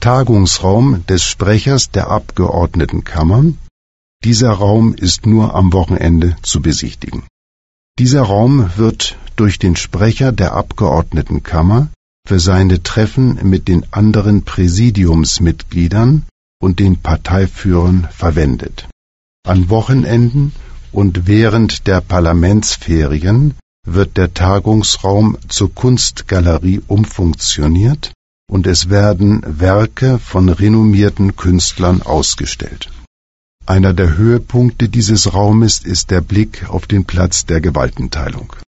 Tagungsraum des Sprechers der Abgeordnetenkammer. Dieser Raum ist nur am Wochenende zu besichtigen. Dieser Raum wird durch den Sprecher der Abgeordnetenkammer für seine Treffen mit den anderen Präsidiumsmitgliedern und den Parteiführern verwendet. An Wochenenden und während der Parlamentsferien wird der Tagungsraum zur Kunstgalerie umfunktioniert und es werden Werke von renommierten Künstlern ausgestellt. Einer der Höhepunkte dieses Raumes ist der Blick auf den Platz der Gewaltenteilung.